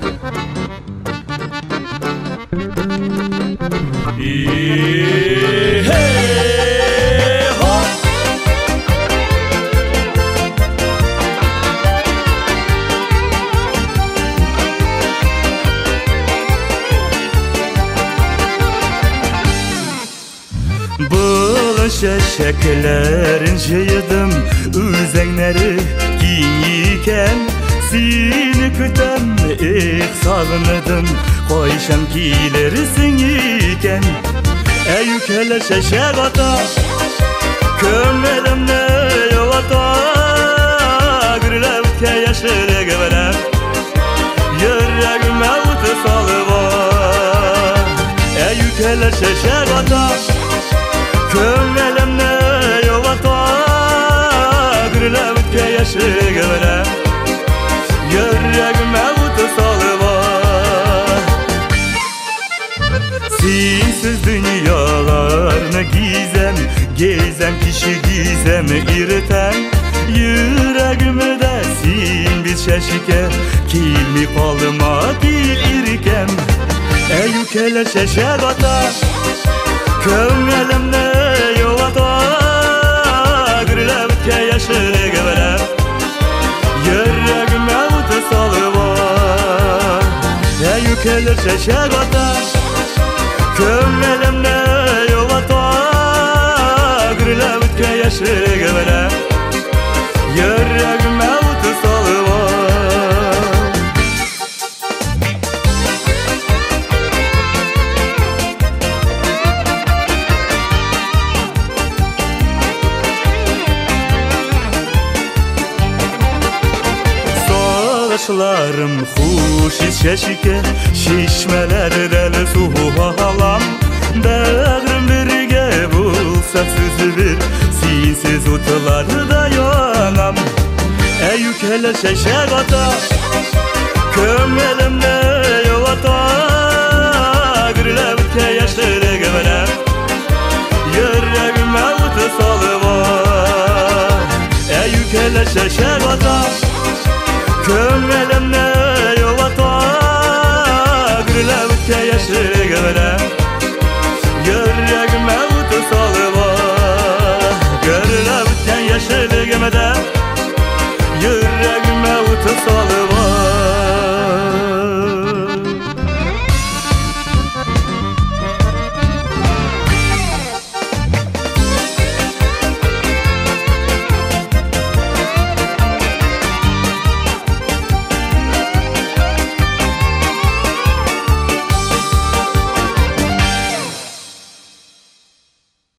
Şeşeklerin jıydım üzenleri giyken seni kütem sağınıdım koyşam giylersin iken eykele şeşek ata kömmelimne yolata gürlevke yaşlı gevelem yüreğime utu salıva eykele şeşek ata kömmelimne yolata gürlevke yaşlı gevelem yüreğime utu salıva sensiz dünyalarını gizem kişi gizem iriten yüreğime de sen bir şeşike kilmi kalma dil irkem eykele şeşek ata kömmelimne yolata gürlevke yaşlı gevelem yüreğime utu salıva eykele şeşek ata kömmelimne yolata gürlevke yaşlı gevelem yüreğime utu salıva Saçlarım huşiz şeşike şişmelerden suhalam Bağrım birge bulsa sözü bir sensiz utlarda yanam eykele şeşek ata kömmelimne yolata gürlevke yaşlı gevelem yüreğime utu salıva eykele şeşek ata kömmelimne yolata gürlevke yaşlı gevelem yüreğime utu salıva gürlevke yaşlı gevelem